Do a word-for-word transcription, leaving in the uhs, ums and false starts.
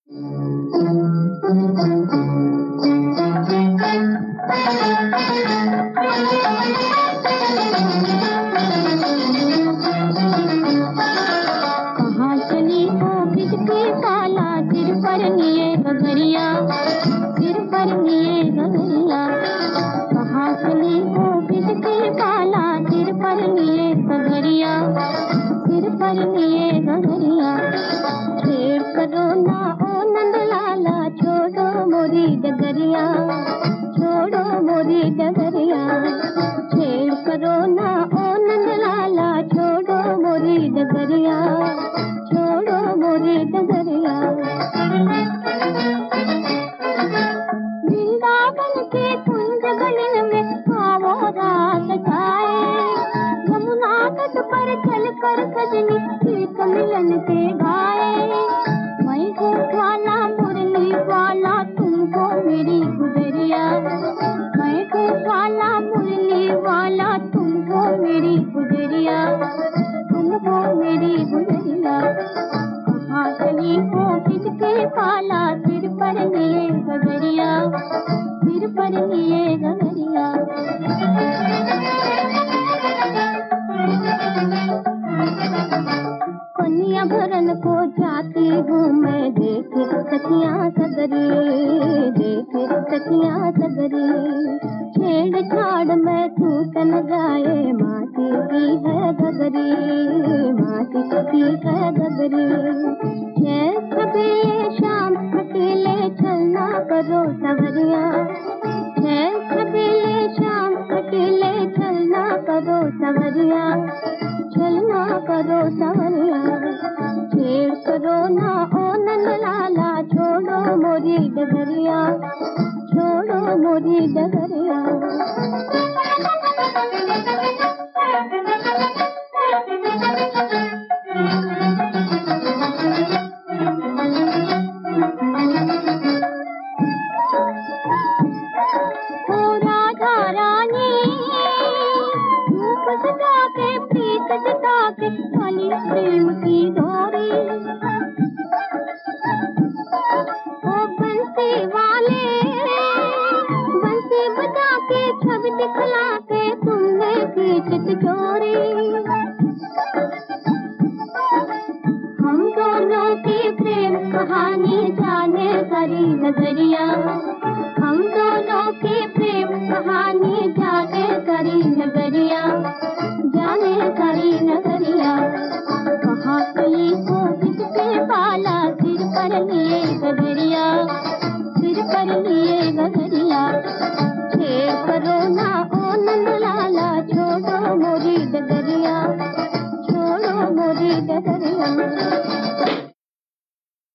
कहाँ चली हो बिजली काला, सिर पर लिए गगरिया, सिर पर लिए गगरिया। कहाँ चली हो बिजली काला, सिर पर लिए गगरिया, सिर पर लिए गगरिया। छेड़ करो ना ओ नंद लाला, छोड़ो मोरी डगरिया, छोड़ो मोरी डगरिया। छेड़ करो ना ओ नंद लाला, छोड़ो मोरी डगरिया, छोड़ो मोरी डगरिया। वृंदावन के कुंज गलिन में आओ रात जाए, यमुना तट पर चल कर सजनी गीत मिलन के गाए। मैं हूँ वाला मुरली वाला, तुमको मेरी गुजरिया, मैं हूँ वाला मुरली वाला, तुमको मेरी गुजरिया, तुमको मेरी गुजरिया। कहाँ चली हो किसके पाला, सिर पर लिए गगरिया, सिर पर लिए गगरिया। कन्या भरन को जाती हूँ मैं, देख सखियाँ सगरी, देख सखियाँ सगरी। छेड़ छाड़ में छूट न जाए, माटी की है गगरी, माटी की है गगरी। छह सवेरे शाम अकेले चलना करो सवरिया, छह सवेरे शाम अकेले चलना करो सवरिया, चलना करो सवरिया। छेड़ करो ना ओ नंद लाला, छोड़ो मोरी डगरिया, छोड़ो मोरी डगरिया। ओ राधा रानी रूप सजा के, प्रीत जता के, काली प्रेम की डोरी। ओ बंसी वाले बंसी बजा के, छवि दिखला के, तुमने खींच चोरी। हम दोनों की प्रेम कहानी जाने सारी नजरिया, हम दोनों की प्रेम कहानी जाने सारी नगरिया, जाने सारी नगरिया। कहाँ चली हो किसके पाला, सिर पर लिए गगरिया, सिर पर लिए